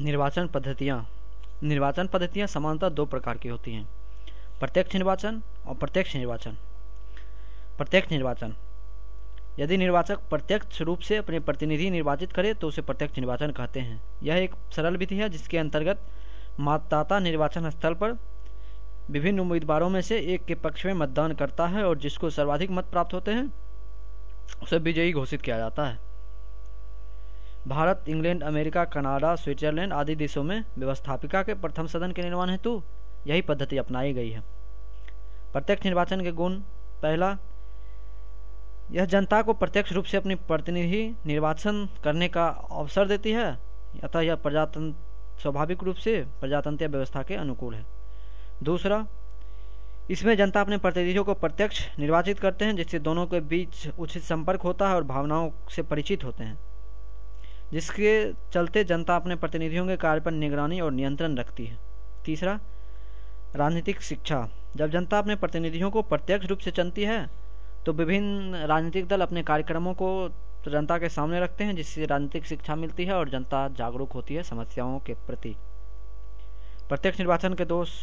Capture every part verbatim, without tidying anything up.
निर्वाचन पद्धतियाँ। निर्वाचन पद्धतियाँ सामान्यतः दो प्रकार की होती हैं, प्रत्यक्ष निर्वाचन और प्रत्यक्ष निर्वाचन। प्रत्यक्ष निर्वाचन, यदि निर्वाचक प्रत्यक्ष रूप से अपने प्रतिनिधि निर्वाचित करे तो उसे प्रत्यक्ष निर्वाचन कहते हैं। यह एक सरल विधि है जिसके अंतर्गत मतदाता निर्वाचन स्थल पर विभिन्न उम्मीदवारों में से एक के पक्ष में मतदान करता है और जिसको सर्वाधिक मत प्राप्त होते हैं उसे विजयी घोषित किया जाता है। Bharat, England, America, Canada, Switzerland आदि देशों में व्यवस्थापिका के प्रथम सदन के निर्माण हेतु यही पद्धति अपनाई गई है। प्रत्यक्ष निर्वाचन के गुण, पहला, यह जनता को प्रत्यक्ष रूप से अपनी प्रतिनिधि निर्वाचन करने का अवसर देती है, अतः यह प्रजातंत्र स्वाभाविक रूप से प्रजातंत्रीय व्यवस्था के अनुकूल है। दूसरा, इसमें जनता अपने प्रतिनिधियों को प्रत्यक्ष निर्वाचित करते हैं जिससे दोनों के बीच उचित संपर्क होता है और भावनाओं से परिचित होते हैं, जिसके चलते जनता अपने प्रतिनिधियों के कार्य पर निगरानी और नियंत्रण रखती है। तीसरा, राजनीतिक शिक्षा, जब जनता अपने प्रतिनिधियों को प्रत्यक्ष रूप से चुनती है तो विभिन्न राजनीतिक दल अपने कार्यक्रमों को जनता के सामने रखते हैं जिससे राजनीतिक शिक्षा मिलती है और जनता जागरूक होती है समस्याओं के प्रति। प्रत्यक्ष निर्वाचन के दोष,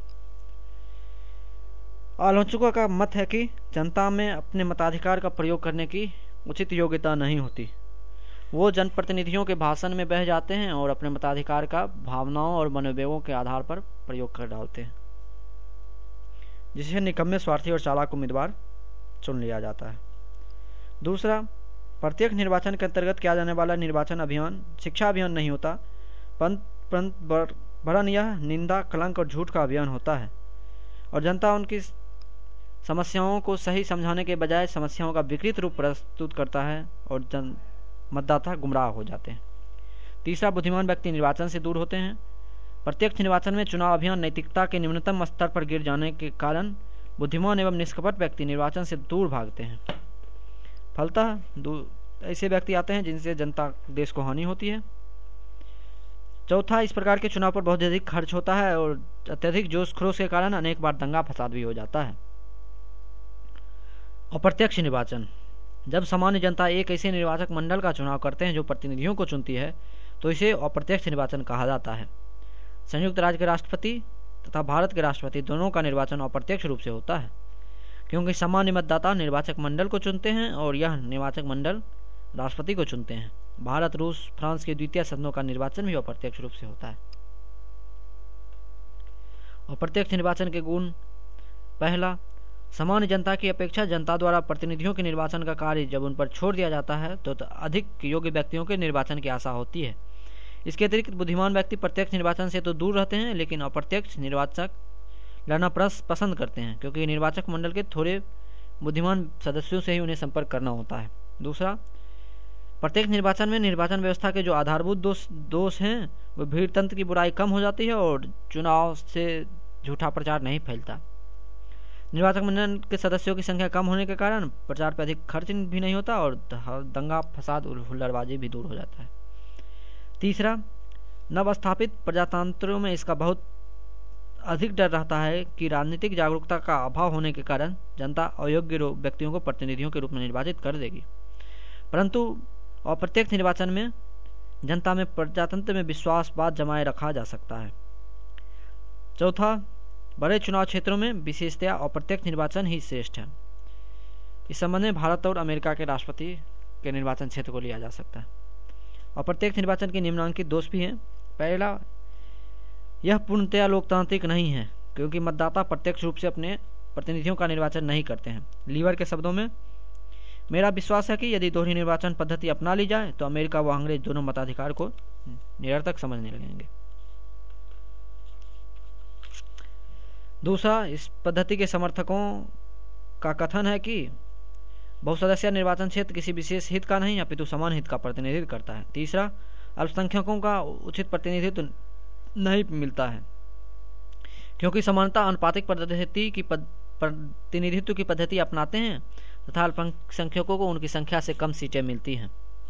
आलोचकों का मत है कि जनता में अपने मताधिकार का प्रयोग करने की उचित योग्यता नहीं होती। वो जनप्रतिनिधियों के भाषण में बह जाते हैं और अपने मताधिकार का भावनाओं और मनोवेगों के आधार पर प्रयोग कर डालते हैं, जिससे निकम्मे, स्वार्थी और चालाक उम्मीदवार चुन लिया जाता है। दूसरा, प्रत्यक्ष निर्वाचन के अंतर्गत किया जाने वाला निर्वाचन अभियान शिक्षा अभियान नहीं होता, परंतु वरन यह निंदा, कलंक और झूठ का अभियान होता है और जनता उनकी समस्याओं को सही समझाने के बजाय समस्याओं का विकृत रूप प्रस्तुत करता है और जन मतदाता गुमराह हो जाते हैं। तीसरा, बुद्धिमान व्यक्ति निर्वाचन से दूर होते हैं। प्रत्यक्ष निर्वाचन में चुनाव अभियान नैतिकता के निम्नतम स्तर पर गिर जाने के कारण बुद्धिमान एवं निष्कपट व्यक्ति निर्वाचन से दूर भागते हैं। फलतः ऐसे व्यक्ति आते हैं जिनसे जनता, देश को हानि होती है। चौथा, इस प्रकार के चुनाव पर बहुत अधिक खर्च होता है और अत्यधिक जोश खरोश के कारण अनेक बार दंगा फसाद भी हो जाता है। अप्रत्यक्ष निर्वाचन, जब सामान्य जनता एक ऐसे निर्वाचक मंडल का चुनाव करते हैं जो प्रतिनिधियों को चुनती है तो इसे अप्रत्यक्ष निर्वाचन कहा जाता है। संयुक्त राज्य के राष्ट्रपति तथा भारत के राष्ट्रपति दोनों का निर्वाचन अप्रत्यक्ष रूप से होता है, क्योंकि सामान्य मतदाता निर्वाचक मंडल को चुनते हैं और यह निर्वाचक मंडल राष्ट्रपति को चुनते हैं। भारत, रूस, फ्रांस के द्वितीय सदनों का निर्वाचन भी अप्रत्यक्ष रूप से होता है। अप्रत्यक्ष निर्वाचन के गुण, पहला, सामान्य जनता की अपेक्षा जनता द्वारा प्रतिनिधियों के निर्वाचन का कार्य जब उन पर छोड़ दिया जाता है तो अधिक योग्य व्यक्तियों के निर्वाचन की आशा होती है। इसके अतिरिक्त बुद्धिमान व्यक्ति प्रत्यक्ष निर्वाचन से तो दूर रहते हैं लेकिन अप्रत्यक्ष निर्वाचक लड़ना पसंद करते हैं, क्योंकि निर्वाचक मंडल के थोड़े बुद्धिमान सदस्यों से ही उन्हें संपर्क करना होता है। दूसरा, प्रत्यक्ष निर्वाचन में निर्वाचन व्यवस्था के जो आधारभूत दोष दोष हैं वो भीड़ तंत्र की बुराई कम हो जाती है और चुनाव से झूठा प्रचार नहीं फैलता। निर्वाचक मंडल के सदस्यों की संख्या कम होने के कारण प्रचार पर अधिक खर्च भी नहीं होता और दंगा फसाद और हुल्लड़बाजी भी दूर हो जाता है। तीसरा, नवस्थापित प्रजातंत्रों में इसका बहुत अधिक डर रहता है कि राजनीतिक जागरूकता का अभाव होने के कारण जनता अयोग्य व्यक्तियों को प्रतिनिधियों के रूप में निर्वाचित कर देगी, परंतु अप्रत्यक्ष निर्वाचन में जनता में प्रजातंत्र में विश्वास बात जमाए रखा जा सकता है। चौथा, बड़े चुनाव क्षेत्रों में विशेषतया अप्रत्यक्ष निर्वाचन ही श्रेष्ठ है। इस संबंध में भारत और अमेरिका के राष्ट्रपति के निर्वाचन क्षेत्र को लिया जा सकता है। अप्रत्यक्ष निर्वाचन के निम्नलिखित दोष भी हैं। पहला, यह पूर्णतया लोकतांत्रिक नहीं है, क्योंकि मतदाता प्रत्यक्ष रूप से अपने प्रतिनिधियों का निर्वाचन नहीं करते हैं। लीवर के शब्दों में, मेरा विश्वास है कि यदि दोहरी निर्वाचन पद्धति अपना ली जाए तो अमेरिका व अंग्रेज दोनों मताधिकार को निरर्थक समझने लगेंगे। दूसरा, इस पद्धति के समर्थकों का कथन है कि बहुसदस्यीय निर्वाचन क्षेत्र किसी विशेष हित का नहीं अपितु समान हित का प्रतिनिधित्व करता है। तीसरा, अल्पसंख्यकों का उचित प्रतिनिधित्व नहीं मिलता है, क्योंकि समानता अनुपातिक पद्धति की प्रतिनिधित्व की पद्धति अपनाते हैं तथा अल्पसंख्यकों को उनकी संख्या से कम सीटें मिलती हैं।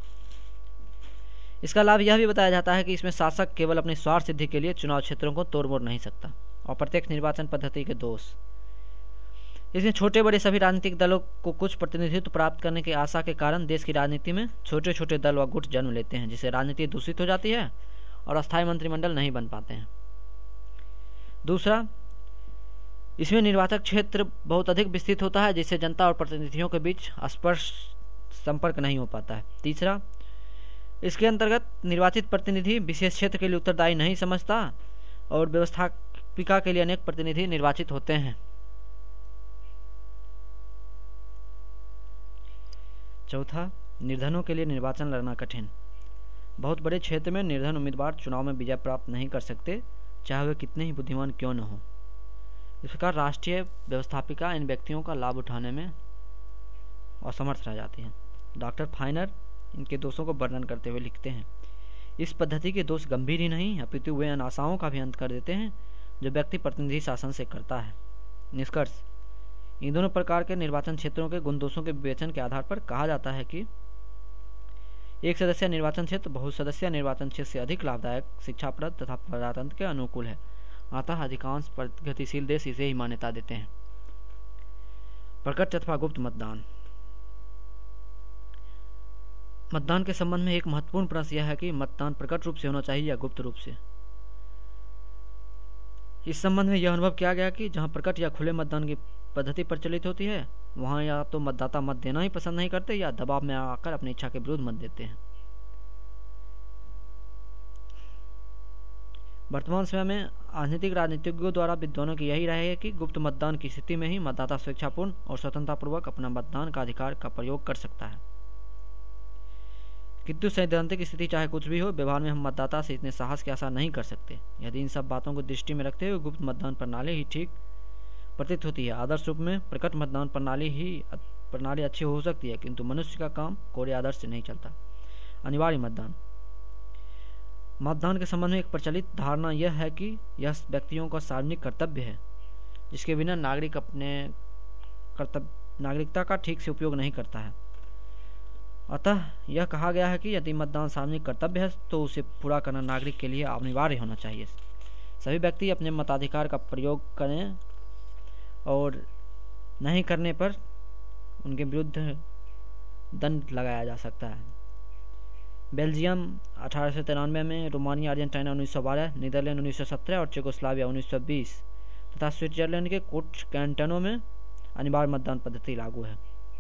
इसका लाभ यह भी बताया जाता है कि इसमें शासक केवल अपनी स्वार्थ सिद्धि के लिए चुनाव क्षेत्रों को तोड़ मोड़ नहीं सकता। और प्रत्यक्ष निर्वाचन पद्धति के दोष, इसमें छोटे बड़े सभी राजनीतिक दलों को कुछ प्रतिनिधित्व प्राप्त करने की आशा के कारण देश की राजनीति में छोटे छोटे दल व गुट जन्म लेते हैं, जिससे राजनीति दूषित हो जाती है और अस्थायी मंत्रिमंडल नहीं बन पाते हैं। दूसरा, इसमें निर्वाचक क्षेत्र बहुत अधिक विस्तृत होता है, जिससे जनता और प्रतिनिधियों के बीच स्पर्श संपर्क नहीं हो पाता है। तीसरा, इसके अंतर्गत निर्वाचित प्रतिनिधि विशेष क्षेत्र के लिए उत्तरदायी नहीं समझता और व्यवस्थापिका के लिए अनेक प्रतिनिधि निर्वाचित होते हैं। चौथा, निर्धनों के लिए निर्वाचन लड़ना कठिन। बहुत बड़े क्षेत्र में निर्धन उम्मीदवार चुनाव में विजय प्राप्त नहीं कर सकते, चाहे वे कितने ही बुद्धिमान क्यों न हो। इस प्रकार राष्ट्रीय व्यवस्थापिका इन व्यक्तियों का लाभ उठाने में असमर्थ रह जाती है। डॉक्टर फाइनर इनके दोषों को वर्णन करते हुए लिखते हैं, इस पद्धति के दोष गंभीर ही नहीं अपितु वे उन आशाओं का भी अंत कर देते हैं जो व्यक्ति प्रतिनिधि शासन से करता है। निष्कर्ष, इन दोनों प्रकार के निर्वाचन क्षेत्रों के गुण दोषों के विवेचन के आधार पर कहा जाता है कि एक सदस्य निर्वाचन क्षेत्र बहु सदस्य निर्वाचन क्षेत्र से अधिक लाभदायक, शिक्षाप्रद तथा प्रजातंत्र के अनुकूल है। अतः अधिकांश प्रगतिशील देश इसे ही मान्यता देते हैं। प्रकट अथवा गुप्त मतदान। मतदान के संबंध में एक महत्वपूर्ण प्रश्न यह है कि मतदान प्रकट रूप से होना चाहिए या गुप्त रूप से। इस संबंध में यह अनुभव किया गया कि जहां प्रकट या खुले मतदान की पद्धति प्रचलित होती है, वहां या तो मतदाता मत देना ही पसंद नहीं करते या दबाव में आकर अपनी इच्छा के विरुद्ध मत देते हैं। वर्तमान समय में राजनीतिक राजनीतिज्ञों द्वारा विद्वानों की यही राय है कि गुप्त मतदान की स्थिति में ही मतदाता स्वेच्छापूर्ण और स्वतंत्रतापूर्वक अपना मतदान का अधिकार का प्रयोग कर सकता है। किंतु सैद्धांतिक स्थिति चाहे कुछ भी हो, व्यवहार में हम मतदाता से इतने साहस की आशा नहीं कर सकते। यदि इन सब बातों को दृष्टि में रखते हुए गुप्त मतदान प्रणाली ही ठीक प्रतीत होती है। आदर्श रूप में प्रकट मतदान प्रणाली ही प्रणाली अच्छी हो सकती है, किंतु मनुष्य का काम कोरे आदर्श से नहीं चलता। अनिवार्य मतदान। मतदान के संबंध में एक प्रचलित धारणा यह है कि यह व्यक्तियों का सार्वजनिक कर्तव्य है, जिसके बिना नागरिक अपने कर्तव्य नागरिकता का ठीक से उपयोग नहीं करता है। अतः यह कहा गया है कि यदि मतदान सार्वजनिक कर्तव्य है तो उसे पूरा करना नागरिक के लिए अनिवार्य होना चाहिए। सभी व्यक्ति अपने मताधिकार का प्रयोग करें और नहीं करने पर उनके विरुद्ध दंड लगाया जा सकता है। बेल्जियम अठारह सौ तिरानवे में, रोमानिया अर्जेंटीना उन्नीस सौ बारह, नीदरलैंड उन्नीस सौ सत्रह और चेकोस्लोवाकिया उन्नीस सौ बीस तथा स्विट्जरलैंड के कुछ कैंटनों में अनिवार्य मतदान पद्धति लागू है।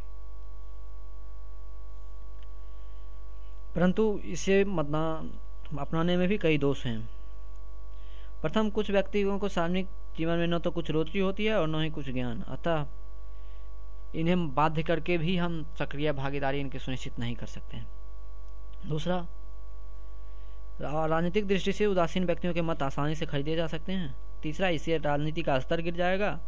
परंतु इसे मतदान अपनाने में भी कई दोष हैं। प्रथम, कुछ व्यक्तियों को सार्वजनिक जीवन में न तो कुछ रुचि होती है और न ही कुछ ज्ञान, अतः इन्हें बाध्य करके भी हम सक्रिय भागीदारी इनकी सुनिश्चित नहीं कर सकते हैं। दूसरा, राजनीतिक दृष्टि से उदासीन व्यक्तियों के मत आसानी से खरीदे जा सकते हैं। तीसरा, इससे राजनीति का स्तर गिर जाएगा।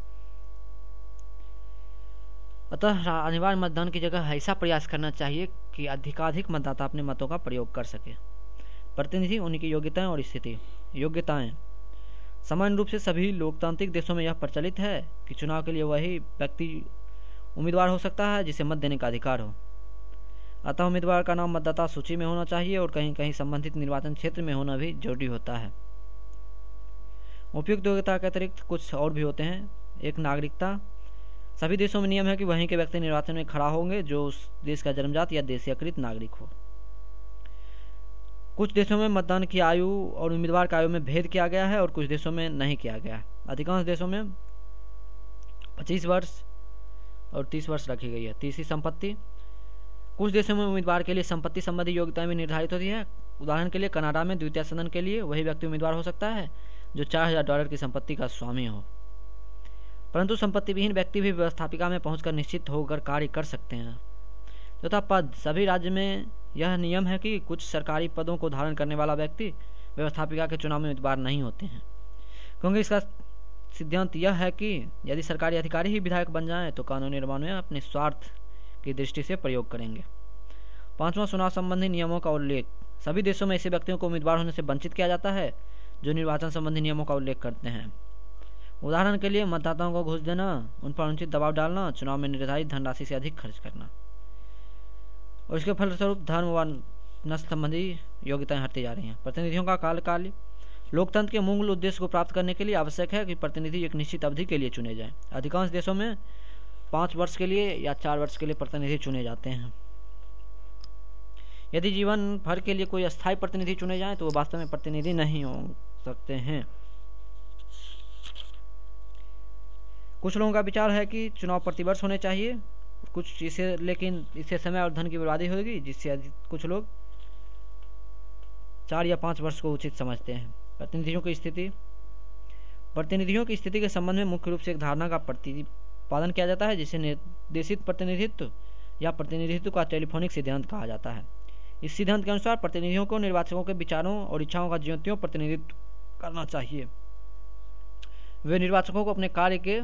अतः अनिवार्य मतदान की जगह ऐसा प्रयास करना चाहिए कि अधिकाधिक मतदाता अपने मतों का प्रयोग कर सके। प्रतिनिधि, उनकी योग्यताएं और स्थिति। योग्यताएं। सामान्य रूप से सभी लोकतांत्रिक देशों में यह प्रचलित है कि चुनाव के लिए वही व्यक्ति उम्मीदवार हो सकता है जिसे मत देने का अधिकार हो। अतः उम्मीदवार का नाम मतदाता सूची में होना चाहिए और कहीं कहीं संबंधित निर्वाचन क्षेत्र में होना भी जरूरी होता है। उपयुक्त योग्यता के अतिरिक्त कुछ और भी होते हैं। एक, नागरिकता। सभी देशों में नियम है कि वहीं के व्यक्ति निर्वाचन में खड़ा होंगे जो उस देश का जन्मजात या देशीयकृत नागरिक हो। कुछ देशों में मतदान की आयु और उम्मीदवार की आयु में भेद किया गया है और कुछ देशों में नहीं किया गया। अधिकांश देशों में पच्चीस वर्ष और तीस वर्ष रखी गई है। तीसरी, संपत्ति। कुछ देशों में उम्मीदवार के लिए संपत्ति संबंधी योग्यताएं भी निर्धारित होती है। उदाहरण के लिए कनाडा में द्वितीय सदन के लिए वही व्यक्ति उम्मीदवार हो सकता है जो चार हजार डॉलर की संपत्ति का स्वामी हो। परंतु संपत्ति विहीन व्यक्ति भी व्यवस्थापिका में पहुंचकर निश्चित होकर कार्य कर सकते हैं। चौथा, पद। सभी राज्य में यह नियम है कि कुछ सरकारी पदों को धारण करने वाला व्यक्ति व्यवस्थापिका के चुनाव में उम्मीदवार नहीं होते हैं, क्योंकि इसका सिद्धांत यह है कि यदि सरकारी अधिकारी ही विधायक बन जाएं तो कानून निर्माण में अपने स्वार्थ की दृष्टि से प्रयोग करेंगे। पांचवां, चुनाव संबंधी नियमों का उल्लेख। सभी देशों में ऐसे व्यक्तियों को उम्मीदवार होने से वंचित किया जाता है जो निर्वाचन संबंधी नियमों का उल्लेख करते हैं। उदाहरण के लिए मतदाताओं को घूस देना, उन पर अनुचित दबाव डालना, चुनाव में निर्धारित धनराशि से अधिक खर्च करना, और इसके फलस्वरूप धर्म व नस्ल संबंधी योग्यताएं हटती जा रही हैं। प्रतिनिधियों का कालकाल। लोकतंत्र के मूल उद्देश्य को प्राप्त करने के लिए आवश्यक है कि प्रतिनिधि एक निश्चित अवधि के लिए चुने जाएं। अधिकांश देशों में पाँच वर्ष के लिए या चार वर्ष के लिए प्रतिनिधि चुने जाते हैं। यदि जीवन भर के लिए कोई अस्थायी प्रतिनिधि चुने जाएं तो वो वास्तव में प्रतिनिधि नहीं हो सकते हैं। कुछ लोगों का विचार है कि चुनाव प्रतिवर्ष होने चाहिए, कुछ इसे लेकिन इससे समय और धन की बर्बादी होगी, जिससे कुछ लोग चार या पाँच वर्ष को उचित समझते हैं। प्रतिनिधियों की स्थिति प्रतिनिधियों की स्थिति के संबंध में मुख्य रूप से एक धारणा का प्रतिपादन किया जाता है, जिसे निर्देशित प्रतिनिधित्व या प्रतिनिधित्व का टेलीफोनिक सिद्धांत कहा जाता है। इस सिद्धांत के अनुसार प्रतिनिधियों को निर्वाचकों के विचारों और इच्छाओं का ज्योतियों प्रतिनिधित्व करना चाहिए। वे निर्वाचकों को अपने कार्य के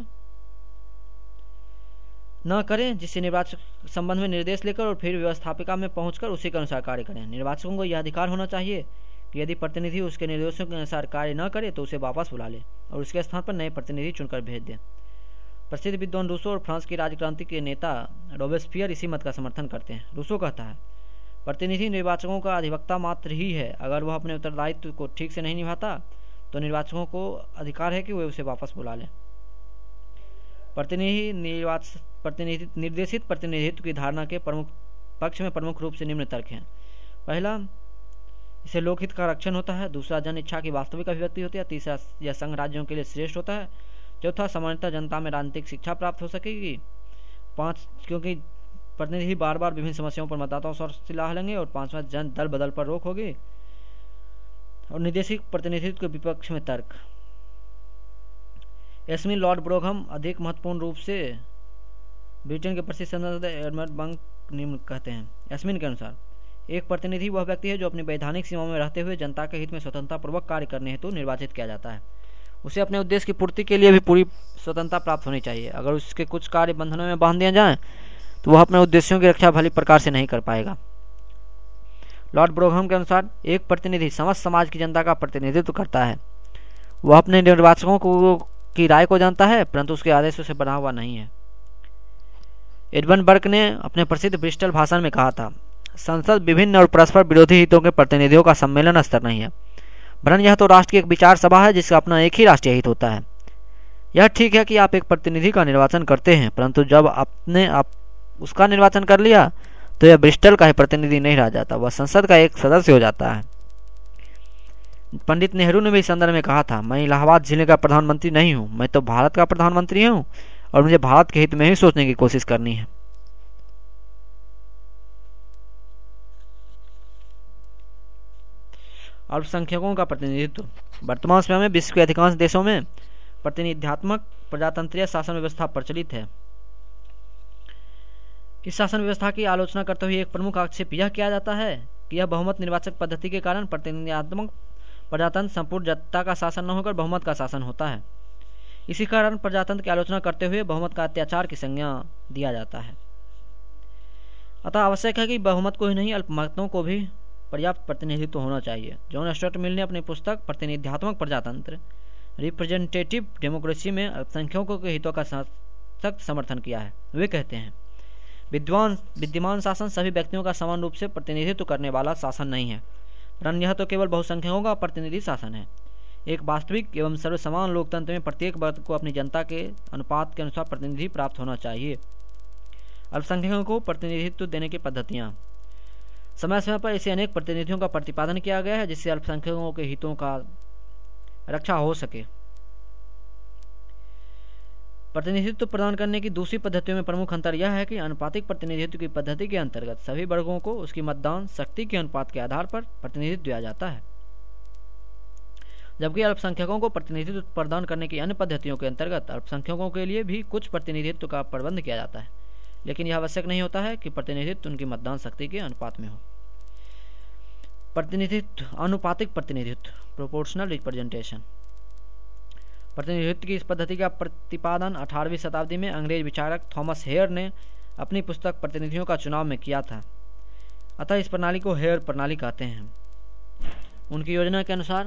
न करें, जिससे निर्वाचक संबंध में निर्देश लेकर और फिर व्यवस्थापिका में पहुंचकर उसी के अनुसार कार्य करें। निर्वाचकों को यह अधिकार होना चाहिए कि यदि प्रतिनिधि उसके निर्देशों के अनुसार कार्य न करे तो उसे वापस बुला ले और उसके स्थान पर नए प्रतिनिधि चुनकर भेज दे। प्रसिद्ध विद्वान रूसो और फ्रांस की राजक्रांति के नेता रोबेस्पियर इसी मत का समर्थन करते हैं। रूसो कहता है, प्रतिनिधि निर्वाचकों का अधिवक्ता मात्र ही है। अगर वह अपने उत्तरदायित्व को ठीक से नहीं निभाता तो निर्वाचकों को अधिकार है कि वे उसे वापस बुला लें। प्रतिनिधि निर्वाचक प्रतिनिधि निर्देशित प्रतिनिधित्व की धारणा के प्रमुख पक्ष में प्रमुख रूप से निम्न तर्क हैं। पहला, इसे लोकहित का रक्षण होता है। दूसरा, जन इच्छा की वास्तविक अभिव्यक्ति होती है। तीसरा, यह संघ राज्यों के लिए श्रेष्ठ होता है। चौथा, सामान्यतः जनता में राजनीतिक शिक्षा प्राप्त हो सकेगी। पाँच, क्योंकि प्रतिनिधि बार बार विभिन्न समस्याओं पर मतदाताओं से सलाह लेंगे। और पांचवा, जन दल बदल पर रोक होगी। और निर्देशित प्रतिनिधित्व के विपक्ष में तर्क। एस्मिन लॉर्ड ब्रोघम अधिक महत्वपूर्ण रूप से ब्रिटेन के प्रसिद्ध संसद एडमंड बंक निम्न कहते हैं। एस्मिन के अनुसार, एक प्रतिनिधि वह व्यक्ति है जो अपनी वैधानिक सीमाओं में रहते हुए जनता के हित में स्वतंत्रता पूर्वक कार्य करने हेतु निर्वाचित किया जाता है। उसे अपने उद्देश्य की पूर्ति के लिए भी पूरी स्वतंत्रता प्राप्त होनी चाहिए। अगर उसके कुछ कार्य बंधनों में बांध दिए जाएं तो वह अपने उद्देश्यों की रक्षा भली प्रकार से नहीं कर पाएगा। लॉर्ड ब्रोघम के अनुसार, एक प्रतिनिधि समस्त समाज की जनता का प्रतिनिधित्व करता है। वह अपने निर्वाचकों को की राय को जानता है, परंतु उसके आदेशों से बना हुआ नहीं है। एडमंड बर्क ने अपने प्रसिद्ध ब्रिस्टल भाषण में कहा था, संसद विभिन्न और परस्पर विरोधी हितों के प्रतिनिधियों का सम्मेलन स्तर नहीं है, वरन यह तो राष्ट्र की एक विचार सभा है जिसका अपना एक ही राष्ट्रीय हित होता है। यह ठीक है कि आप एक प्रतिनिधि का निर्वाचन करते हैं, परंतु जब आपने आप उसका निर्वाचन कर लिया तो यह ब्रिस्टल का ही प्रतिनिधि नहीं रह जाता, वह संसद का एक सदस्य हो जाता है। पंडित नेहरू ने भी इस संदर्भ में कहा था, मैं इलाहाबाद जिले का प्रधानमंत्री नहीं हूं, मैं तो भारत का प्रधानमंत्री हूं और मुझे भारत के हित में ही सोचने की कोशिश करनी है। अल्पसंख्यकों का प्रतिनिधित्व। वर्तमान समय में विश्व के अधिकांश देशों में प्रतिनिध्यात्मक प्रजातंत्रीय शासन व्यवस्था प्रचलित है। इस शासन व्यवस्था की आलोचना करते हुए एक प्रमुख आक्षेप यह किया जाता है कि यह बहुमत निर्वाचक पद्धति के कारण प्रतिनिध्यात्मक प्रजातंत्र संपूर्ण जनता का शासन न होकर बहुमत का शासन होता है। इसी कारण प्रजातंत्र की आलोचना करते हुए बहुमत का अत्याचार की संज्ञा दिया जाता है। अतः आवश्यक है कि बहुमत को ही नहीं अल्पमतों को भी पर्याप्त प्रतिनिधित्व होना चाहिए। जॉन स्टुअर्ट मिल ने अपनी पुस्तक प्रतिनिध्यात्मक प्रजातंत्र रिप्रेजेंटेटिव डेमोक्रेसी में अल्पसंख्यकों के हितों का सख्त समर्थन किया है। वे कहते हैं, विद्वान विद्यमान शासन सभी व्यक्तियों का समान रूप से प्रतिनिधित्व करने वाला शासन नहीं है, वरन यह तो केवल बहुसंख्यकों का प्रतिनिधि शासन है। एक वास्तविक एवं सर्वसमान लोकतंत्र में प्रत्येक वर्ग को अपनी जनता के अनुपात के अनुसार प्रतिनिधि प्राप्त होना चाहिए। अल्पसंख्यकों को प्रतिनिधित्व देने की पद्धतियां। समय समय पर ऐसे अनेक प्रतिनिधियों का प्रतिपादन किया गया है जिससे अल्पसंख्यकों के हितों का रक्षा हो सके। प्रतिनिधित्व प्रदान करने की दूसरी पद्धतियों में प्रमुख अंतर यह है कि अनुपातिक प्रतिनिधित्व की पद्धति के अंतर्गत सभी वर्गों को उसकी मतदान शक्ति के अनुपात के आधार पर प्रतिनिधित्व दिया जाता है, जबकि अल्पसंख्यकों को प्रतिनिधित्व प्रदान करने की अन्य पद्धतियों के अंतर्गत अल्पसंख्यकों के लिए भी कुछ प्रतिनिधित्व का प्रबंध किया जाता है, लेकिन यह आवश्यक नहीं होता है कि प्रतिनिधित्व उनकी मतदान शक्ति के अनुपात में हो। प्रतिनिधित्व अनुपातिक प्रतिनिधित्व प्रोपोर्शनल रिप्रेजेंटेशन। प्रतिनिधित्व की इस पद्धति का प्रतिपादन अठारहवीं शताब्दी में अंग्रेज विचारक थॉमस हेयर ने अपनी पुस्तक प्रतिनिधियों का चुनाव में किया था। अतः इस प्रणाली को हेयर प्रणाली कहते हैं। उनकी योजना के अनुसार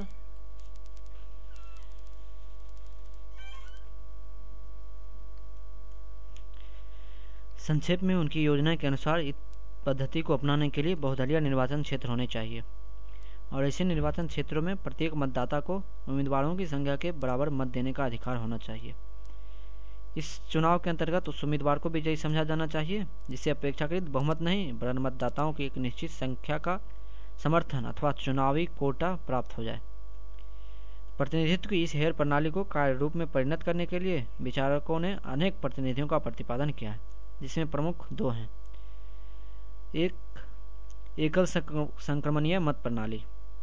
संक्षेप में उनकी योजना के अनुसार इस पद्धति को अपनाने के लिए बहुदलीय निर्वाचन क्षेत्र होने चाहिए और ऐसे निर्वाचन क्षेत्रों में प्रत्येक मतदाता को उम्मीदवारों की संख्या के बराबर मत देने का अधिकार होना चाहिए। इस चुनाव के अंतर्गत उस उम्मीदवार को विजयी समझा जाना चाहिए जिसे अपेक्षाकृत बहुमत नहीं वरन मतदाताओं की एक निश्चित संख्या का समर्थन अथवा चुनावी कोटा प्राप्त हो जाए। प्रतिनिधित्व की इस हेर प्रणाली को कार्य रूप में परिणत करने के लिए विचारकों ने अनेक प्रतिनिधियों का प्रतिपादन किया है, जिसमें प्रमुख दो हैं। एक एकल संक्रमणीय मत प्रणाली,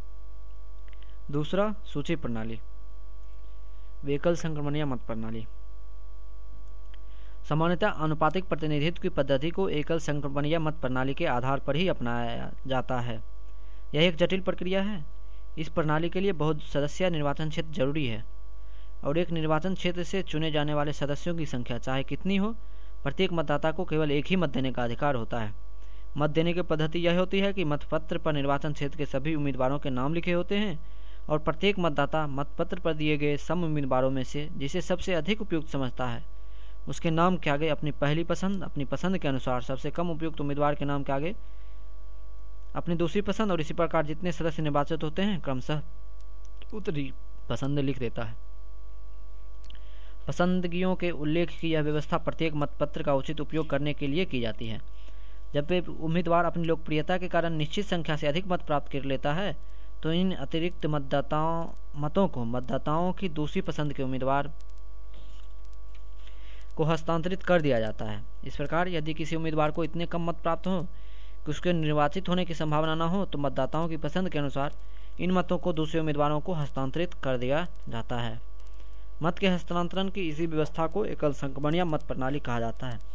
दूसरा सूची प्रणाली। एकल संक्रमणीय मत प्रणाली सामान्यतः आनुपातिक प्रतिनिधित्व की पद्धति को एकल संक्रमणीय मत प्रणाली के आधार पर ही अपनाया जाता है। यह एक जटिल प्रक्रिया है। इस प्रणाली के लिए बहुत सदस्य निर्वाचन क्षेत्र जरूरी है और एक निर्वाचन क्षेत्र से चुने जाने वाले सदस्यों की संख्या चाहे कितनी हो, प्रत्येक मतदाता को केवल एक ही मत देने का अधिकार होता है। मत देने की पद्धति यह होती है कि मतपत्र पर निर्वाचन क्षेत्र के सभी उम्मीदवारों के नाम लिखे होते हैं और प्रत्येक मतदाता मतपत्र पर दिए गए सम उम्मीदवारों में से जिसे सबसे अधिक उपयुक्त समझता है उसके नाम के आगे अपनी पहली पसंद, अपनी पसंद के अनुसार सबसे कम उपयुक्त उम्मीदवार के नाम के आगे अपनी दूसरी पसंद और इसी प्रकार जितने सदस्य निर्वाचित होते हैं क्रमशः उतनी पसंद लिख देता है। पसंदगियों के उल्लेख की यह व्यवस्था प्रत्येक मतपत्र का उचित उपयोग करने के लिए की जाती है। जब वे उम्मीदवार अपनी लोकप्रियता के कारण निश्चित संख्या से अधिक मत प्राप्त कर लेता है तो इन अतिरिक्त मतदाताओं मतों को मतदाताओं की दूसरी पसंद के उम्मीदवार को हस्तांतरित कर दिया जाता है। इस प्रकार यदि किसी उम्मीदवार को इतने कम मत प्राप्त हो कि उसके निर्वाचित होने की संभावना न हो तो मतदाताओं की पसंद के अनुसार इन मतों को दूसरे उम्मीदवारों को हस्तांतरित कर दिया जाता है। मत के हस्तांतरण की इसी व्यवस्था को एकल संक्रमणीय मत प्रणाली कहा जाता है।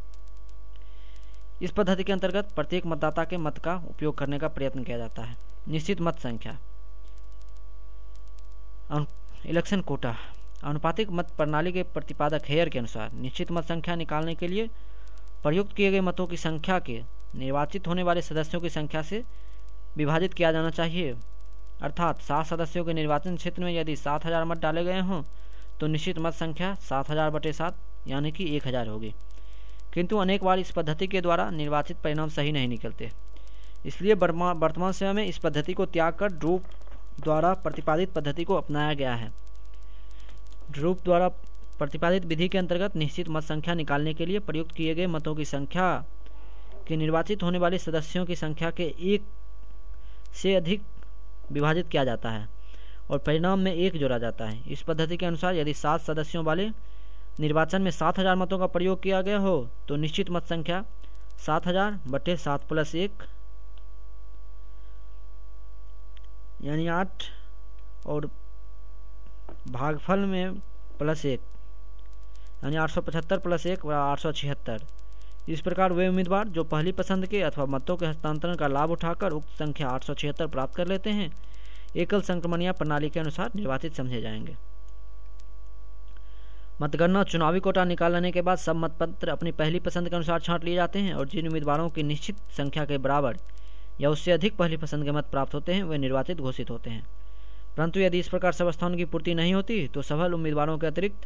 इस पद्धति के अंतर्गत प्रत्येक मतदाता के मत का उपयोग करने का प्रयत्न किया जाता है। निश्चित मत संख्या, इलेक्शन कोटा। आनुपातिक मत प्रणाली के प्रतिपादक हेयर के अनुसार निश्चित मत संख्या निकालने के लिए प्रयुक्त किए गए मतों की संख्या के निर्वाचित होने वाले सदस्यों की संख्या से विभाजित किया जाना चाहिए। अर्थात सात सदस्यों के निर्वाचन क्षेत्र में यदि सात हजार मत डाले गए हों तो निश्चित मत संख्या सात हजार बटे सात यानी कि एक हजार होगी। किंतु अनेक बार इस पद्धति के द्वारा निर्वाचित परिणाम सही नहीं निकलते। इसलिए वर्तमान समय में इस पद्धति को त्याग कर ड्रूप द्वारा प्रतिपादित पद्धति को अपनाया गया है। ड्रूप द्वारा प्रतिपादित विधि के अंतर्गत निश्चित मत संख्या निकालने के लिए प्रयुक्त किए गए मतों की संख्या के निर्वाचित होने वाले सदस्यों की संख्या के एक से अधिक विभाजित किया जाता है और परिणाम में एक जोड़ा जाता है। इस पद्धति के अनुसार यदि सात सदस्यों वाले निर्वाचन में सात हजार मतों का प्रयोग किया गया हो तो निश्चित मत संख्या सात हजार बटे सात प्लस एक यानी आठ और भागफल में प्लस एक यानी आठ सौ पचहत्तर प्लस एक आठ सौ छिहत्तर। इस प्रकार वे उम्मीदवार जो पहली पसंद के अथवा मतों के हस्तांतरण का लाभ उठाकर उक्त संख्या आठ सौ छिहत्तर प्राप्त कर लेते हैं एकल संक्रमणीय प्रणाली के अनुसार निर्वाचित समझे जाएंगे। मतगणना चुनावी कोटा निकाल लेने के बाद सब मतपत्र अपनी पहली पसंद के अनुसार छांट लिए जाते हैं और जिन उम्मीदवारों की निश्चित संख्या के बराबर या उससे अधिक पहली पसंद के मत प्राप्त होते हैं वे निर्वाचित घोषित होते हैं। परंतु यदि इस प्रकार सब स्थानों की पूर्ति नहीं होती तो सफल उम्मीदवारों के अतिरिक्त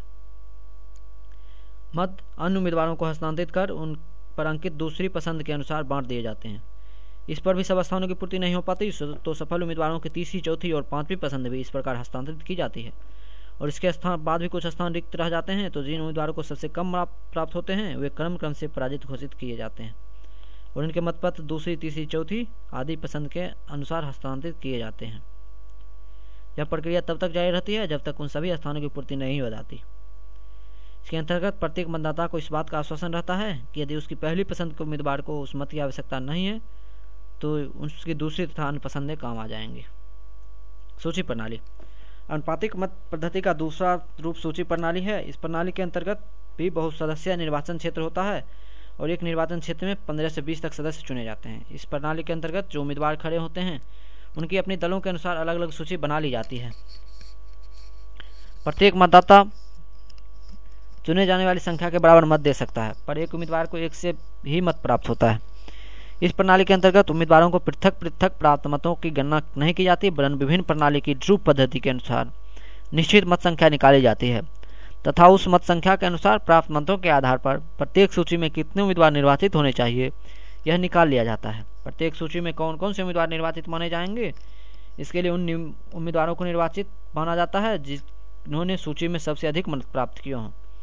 मत अन्य उम्मीदवारों को हस्तांतरित कर उन पर अंकित दूसरी पसंद के अनुसार बांट दिए जाते हैं। इस पर भी सब स्थानों की पूर्ति नहीं हो पाती तो सफल उम्मीदवारों की तीसरी, चौथी और पांचवी पसंद भी इस प्रकार हस्तांतरित की जाती है और इसके स्थान बाद भी कुछ स्थान रिक्त रह जाते हैं तो जिन उम्मीदवारों को सबसे कम प्राप्त होते हैं वे क्रम क्रम से पराजित घोषित किए जाते हैं और इनके मतपत्र दूसरी, तीसरी, चौथी आदि पसंद के अनुसार हस्तांतरित किए जाते हैं। यह प्रक्रिया तब तक जारी रहती है जब तक उन सभी स्थानों की पूर्ति नहीं हो जाती। इसके अंतर्गत प्रत्येक मतदाता को इस बात का आश्वासन रहता है कि यदि उसकी पहली पसंद के उम्मीदवार को उस मत की आवश्यकता नहीं है तो उसकी दूसरी तथा अन्य पसंदें काम आ जाएंगी। सूची प्रणाली। अनुपातिक मत पद्धति का दूसरा रूप सूची प्रणाली है। इस प्रणाली के अंतर्गत भी बहुत सदस्य निर्वाचन क्षेत्र होता है और एक निर्वाचन क्षेत्र में पंद्रह से बीस तक सदस्य चुने जाते हैं। इस प्रणाली के अंतर्गत जो उम्मीदवार खड़े होते हैं उनकी अपने दलों के अनुसार अलग अलग सूची बना ली जाती है। प्रत्येक मतदाता चुने जाने वाली संख्या के बराबर मत दे सकता है पर एक उम्मीदवार को एक से ही मत प्राप्त होता है। इस प्रणाली के अंतर्गत उम्मीदवारों को पृथक पृथक प्राप्त मतों की गणना नहीं की जाती वरन विभिन्न प्रणाली की ड्रूप पद्धति के अनुसार निश्चित मत संख्या निकाली जाती है तथा उस मत संख्या के अनुसार प्राप्त मतों के आधार पर प्रत्येक सूची में कितने उम्मीदवार निर्वाचित होने चाहिए यह निकाल लिया जाता है। प्रत्येक सूची में कौन कौन से उम्मीदवार निर्वाचित माने जाएंगे इसके लिए उन उम्मीदवारों को निर्वाचित माना जाता है जिन्होंने सूची में सबसे अधिक मत प्राप्त किए हों।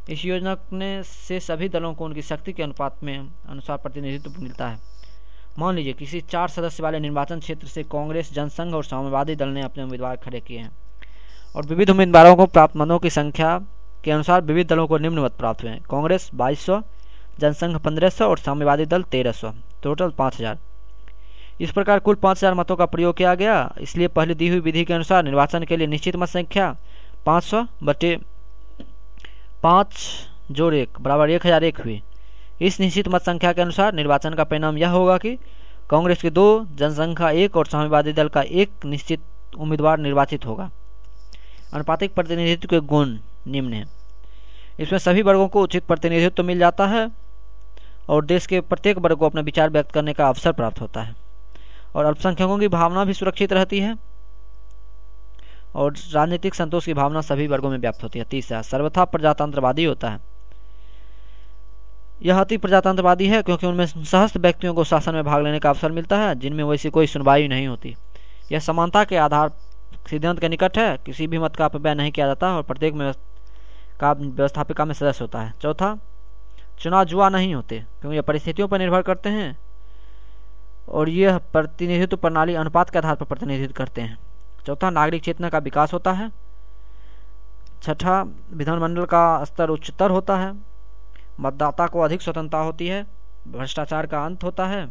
इस योजना ने से सभी दलों को उनकी शक्ति के अनुपात में अनुसार प्रतिनिधित्व मिलता है। मान लीजिए किसी चार सदस्य वाले निर्वाचन क्षेत्र से कांग्रेस, जनसंघ और साम्यवादी दल ने अपने उम्मीदवार खड़े किए हैं और विविध उम्मीदवारों को प्राप्त मतों की संख्या के अनुसार विविध दलों को निम्न मत प्राप्त हुए हैं। कांग्रेस बाईस सौ, जनसंघ पंद्रह सौ और साम्यवादी दल तेरह सौ, टोटल पाँच हजार। इस प्रकार कुल पाँच हजार मतों का प्रयोग किया गया। इसलिए पहले दी हुई विधि के अनुसार निर्वाचन के लिए निश्चित मत संख्या पाँच सौ बटे पाँच जोड़ एक बराबर एक हजार एक हुई। इस निश्चित मत संख्या के अनुसार निर्वाचन का परिणाम यह होगा कि कांग्रेस के दो, जनसंघ का एक और साम्यवादी दल का एक निश्चित उम्मीदवार निर्वाचित होगा। अनुपातिक प्रतिनिधित्व के गुण निम्न है। इसमें सभी वर्गों को उचित प्रतिनिधित्व तो मिल जाता है और देश के प्रत्येक वर्ग को अपना विचार व्यक्त करने का अवसर प्राप्त होता है और अल्पसंख्यकों की भावना भी सुरक्षित रहती है और राजनीतिक संतोष की भावना सभी वर्गों में व्याप्त होती है। तीसरा, सर्वथा प्रजातंत्रवादी होता है। यह अति प्रजातंत्रवादी है क्योंकि उनमें सहस्त्र व्यक्तियों को शासन में भाग लेने का अवसर मिलता है जिनमें वैसी कोई सुनवाई नहीं होती। यह समानता के आधार सिद्धांत के निकट है। किसी भी मत का अपव्यय नहीं किया जाता और प्रत्येक में का व्यवस्थापिका में सदस्य होता है। चौथा, चुनाव जुआ नहीं होते क्योंकि यह परिस्थितियों पर निर्भर करते हैं और यह प्रतिनिधित्व प्रणाली अनुपात के आधार पर प्रतिनिधित्व करते हैं। चौथा, नागरिक चेतना का विकास होता है। छठा, विधानमंडल का स्तर उच्चतर होता है। मतदाता को अधिक स्वतंत्रता होती है। भ्रष्टाचार का अंत होता है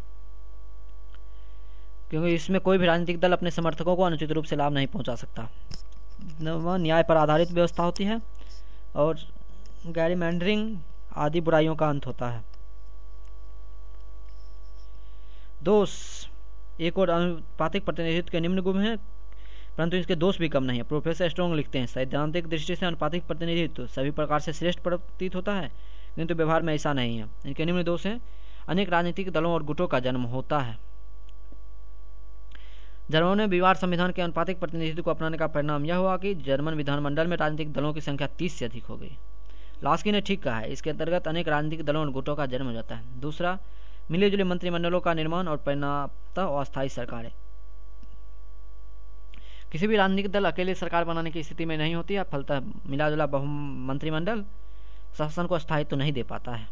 क्योंकि इसमें कोई भी राजनीतिक दल अपने समर्थकों को अनुचित रूप से लाभ नहीं पहुंचा सकता। न्याय पर आधारित व्यवस्था होती है और गैरमैंडरिंग आदि बुराइयों का अंत होता है। दोष, एक और अनुपातिक प्रतिनिधित्व के निम्न गुण हैं परंतु इसके दोष भी कम नहीं है। प्रोफेसर स्ट्रोंग लिखते हैं, सैद्धांतिक दृष्टि से अनुपातिक प्रतिनिधित्व सभी प्रकार से श्रेष्ठ प्रतीत होता है किंतु व्यवहार में ऐसा नहीं है। इनके निम्न दोष हैं। अनेक राजनीतिक दलों और गुटों का जन्म होता है। जर्मन में विवाद संविधान के अनुपातिक प्रतिनिधित्व को अपनाने का परिणाम यह हुआ कि जर्मन विधानमंडल में राजनीतिक दलों की संख्या तीस से अधिक हो गई। लास्की ने ठीक कहा है, इसके अंतर्गत अनेक राजनीतिक दलों और गुटों का जन्म हो जाता है। दूसरा, मिले जुले मंत्रिमंडलों का निर्माण और परिणामतः अस्थायी सरकारें। किसी भी राजनीतिक दल अकेले सरकार बनाने की स्थिति में नहीं होती है, फलतः मिला जुला बहु मंत्रिमंडल शासन को स्थायित्व तो नहीं दे पाता है।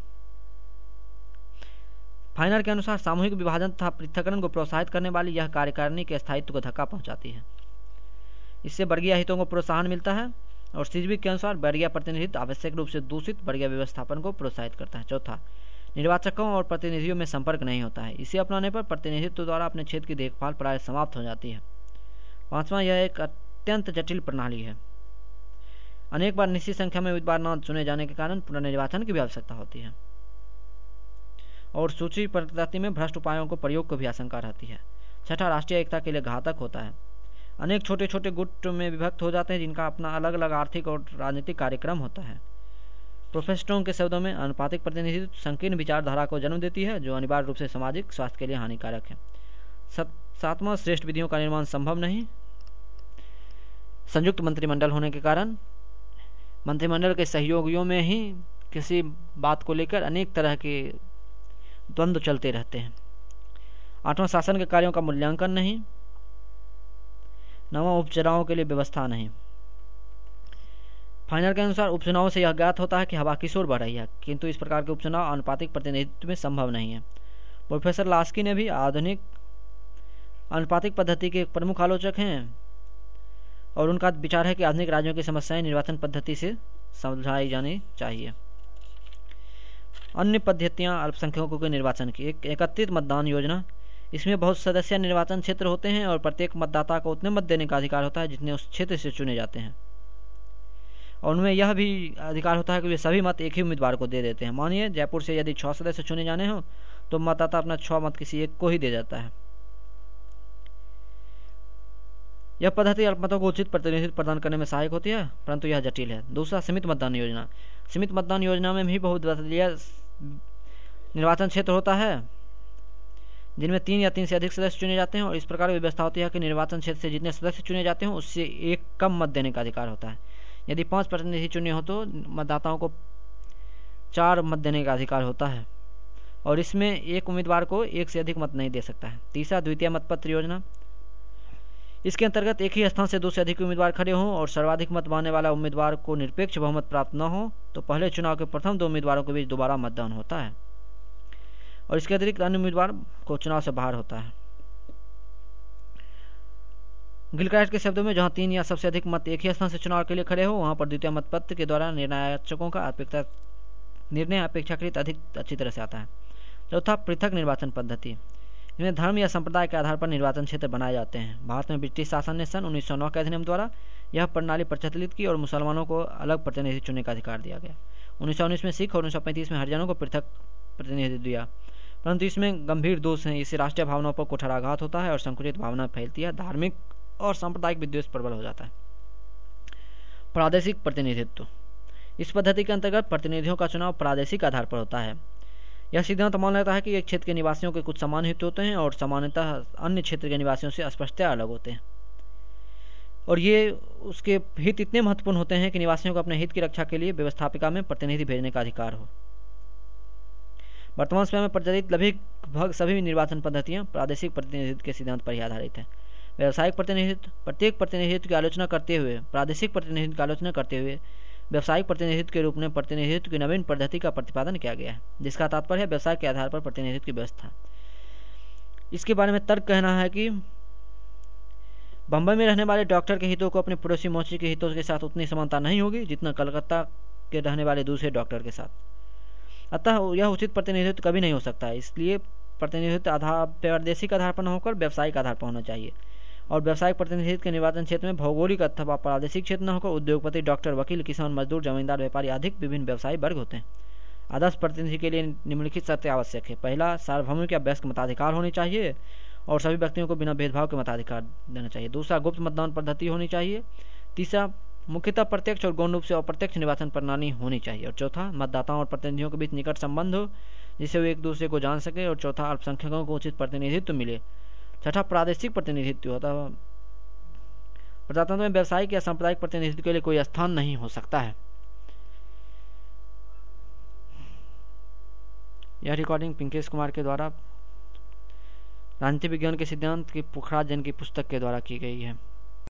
फाइनर के अनुसार सामूहिक विभाजन तथा पृथक्करण को प्रोत्साहित करने वाली यह कार्यकारिणी के स्थायित्व को धक्का पहुंचाती है। इससे वर्गीय हितों को प्रोत्साहन मिलता है और सिजविक के अनुसार वर्गीय प्रतिनिधित्व आवश्यक रूप से दूषित वर्गीय व्यवस्थापन को प्रोत्साहित करता है। चौथा, निर्वाचकों और प्रतिनिधियों में संपर्क नहीं होता है। इसे अपनाने पर प्रतिनिधित्व द्वारा अपने क्षेत्र की देखभाल प्राय समाप्त हो जाती है। पांचवा, यह एक अत्यंत जटिल प्रणाली है। अनेक बार निश्चित संख्या में उम्मीदवार न चुने जाने के कारण पुनर्निर्वाचन की भी आवश्यकता होती है और सूची पद्धति में भ्रष्ट उपायों को प्रयोग को भी आशंका रहती है। छठा, राष्ट्रीय एकता के लिए घातक होता है। अनेक छोटे छोटे गुट में विभक्त हो जाते हैं जिनका अपना अलग अलग आर्थिक और राजनीतिक कार्यक्रम होता है। प्रोफेसरों के शब्दों में अनुपातिक प्रतिनिधित्व संकीर्ण विचारधारा को जन्म देती है जो अनिवार्य रूप से सामाजिक स्वास्थ्य के लिए हानिकारक है। सातवां, श्रेष्ठ विधियों का निर्माण संभव नहीं। संयुक्त मंत्रिमंडल होने के कारण मंत्रिमंडल के सहयोगियों में ही किसी बात को लेकर अनेक तरह के द्वंद्व चलते रहते हैं। आठवां, शासन के कार्यों का मूल्यांकन नहीं। नौवां, उपचुनावों के लिए व्यवस्था नहीं। फाइनल के अनुसार उपचुनावों से यह ज्ञात होता है कि हवा किस ओर बढ़ रही है किंतु इस प्रकार के उपचुनाव अनुपातिक प्रतिनिधित्व में संभव नहीं है। प्रोफेसर लास्की ने भी आधुनिक अनुपातिक पद्धति के प्रमुख आलोचक हैं और उनका विचार है कि आधुनिक राज्यों की समस्याएं निर्वाचन पद्धति से समझाई जानी चाहिए। अन्य पद्धतियां अल्पसंख्यकों के निर्वाचन की, एक एकत्रित मतदान योजना। इसमें बहुत सदस्य निर्वाचन क्षेत्र होते हैं और प्रत्येक मतदाता को उतने मत देने का अधिकार होता है जितने उस क्षेत्र से चुने जाते हैं और उनमें यह भी अधिकार होता है कि वे सभी मत एक ही उम्मीदवार को दे देते हैं। मानिए जयपुर से यदि छह सदस्य चुने जाने हो तो मतदाता अपना छह मत किसी एक को ही दे जाता है। यह पद्धति अल्पमतों को उचित प्रतिनिधित्व प्रदान करने में सहायक होती है परंतु यह जटिल है। दूसरा, सीमित मतदान योजना। सीमित मतदान योजना में भी बहुत निर्वाचन क्षेत्र होता है जिनमें तीन या तीन से अधिक सदस्य चुने जाते हैं और इस प्रकार की व्यवस्था होती है कि निर्वाचन क्षेत्र से जितने सदस्य चुने जाते हैं उससे एक कम मत देने का अधिकार होता है। यदि पांच प्रतिनिधि चुने हो तो मतदाताओं को चार मत देने का अधिकार होता है और इसमें एक उम्मीदवार को एक से अधिक मत नहीं दे सकता है। तीसरा, द्वितीय मतपत्र योजना। इसके अंतर्गत एक ही स्थान से दो से अधिक उम्मीदवार खड़े हों और सर्वाधिक मत पाने वाला उम्मीदवार को निरपेक्ष बहुमत प्राप्त न हो तो पहले चुनाव के प्रथम दो उम्मीदवारों के बीच दोबारा मतदान होता है और इसके अतिरिक्त अन्य उम्मीदवार को चुनाव से बाहर होता है। गिलक्राइस्ट के शब्दों में, जहां तीन या सबसे अधिक मत एक ही स्थान से चुनाव के लिए खड़े हो वहां पर द्वितीय मतपत्र के द्वारा निर्णायकों का अपेक्षा निर्णय अपेक्षाकृत अधिक अच्छी तरह से आता है। चौथा, पृथक निर्वाचन पद्धति। इनमें धर्म या संप्रदाय के आधार पर निर्वाचन क्षेत्र बनाए जाते हैं। भारत में ब्रिटिश शासन ने सन उन्नीस सौ नौ के अधिनियम द्वारा यह प्रणाली प्रचलित की और मुसलमानों को अलग प्रतिनिधि चुनने का अधिकार दिया गया। उन्नीस सौ उन्नीस में सिख और उन्नीस सौ पैंतीस में हरिजनों को पृथक प्रतिनिधित्व दिया, परंतु इसमें गंभीर दोष हैं। इससे राष्ट्रीय भावनाओं पर कुठाराघात होता है और संकुचित भावना फैलती है, धार्मिक और सांप्रदायिक विद्वेष प्रबल हो जाता है। प्रादेशिक प्रतिनिधित्व। इस पद्धति के अंतर्गत प्रतिनिधियों का चुनाव प्रादेशिक आधार पर होता है। यह सिद्धांत मान लेता है कि एक क्षेत्र के निवासियों के कुछ समान हित होते हैं और सामान्यतः अन्य क्षेत्र के निवासियों से स्पष्टतया अलग होते हैं और ये उसके हित इतने महत्वपूर्ण होते हैं कि निवासियों को अपने हित की रक्षा के लिए व्यवस्थापिका में प्रतिनिधि भेजने का अधिकार हो। वर्तमान समय में प्रचलित लगभग सभी निर्वाचन पद्धतियां प्रादेशिक प्रतिनिधित्व के सिद्धांत पर ही आधारित है। व्यावसायिक प्रतिनिधित्व। प्रत्येक प्रतिनिधित्व की आलोचना करते हुए प्रादेशिक प्रतिनिधित्व की आलोचना करते हुए व्यावसायिक प्रतिनिधित्व के रूप में प्रतिनिधित्व की नवीन पद्धति का प्रतिपादन किया गया है, जिसका तात्पर्य है व्यवसाय के आधार पर प्रतिनिधित्व की व्यवस्था। इसके बारे में तर्क कहना है कि बंबई में रहने वाले डॉक्टर के हितों को अपने पड़ोसी मोची के हितों के साथ उतनी समानता नहीं होगी जितना कलकत्ता के रहने वाले दूसरे डॉक्टर के साथ। अतः यह उचित प्रतिनिधित्व कभी नहीं हो सकता है। इसलिए प्रतिनिधित्व आधार प्रादेशिक आधार पर न होकर व्यावसायिक आधार पर होना चाहिए और व्यावसायिक प्रतिनिधित्व के निर्वाचन क्षेत्र में भौगोलिक अथवा प्रादेशिक क्षेत्र न होकर उद्योगपति, डॉक्टर, वकील, किसान, मजदूर, जमींदार, व्यापारी आदि विभिन्न व्यवसायी वर्ग होते हैं। आदर्श प्रतिनिधि के लिए निम्नलिखित शर्तें आवश्यक है। पहला, सार्वभौमिक या वयस्क मताधिकार होनी चाहिए और सभी व्यक्तियों को बिना भेदभाव के मताधिकार देना चाहिए। दूसरा, गुप्त मतदान पद्धति होनी चाहिए। तीसरा, मुख्यतः प्रत्यक्ष और गौण रूप से अप्रत्यक्ष निर्वाचन प्रणाली होनी चाहिए। और चौथा, मतदाताओं और प्रतिनिधियों के बीच निकट संबंध हो जिससे वे एक दूसरे को जान सके। और चौथा, अल्पसंख्यकों को उचित प्रतिनिधित्व मिले। छठा, प्रादेशिक प्रतिनिधित्व होता है। प्रजातंत्र में व्यावसायिक या सांप्रदायिक प्रतिनिधित्व के लिए कोई स्थान नहीं हो सकता है। यह रिकॉर्डिंग पिंकेश कुमार के द्वारा राजनीति विज्ञान के सिद्धांत की पुखराज जैन की पुस्तक के द्वारा की गई है।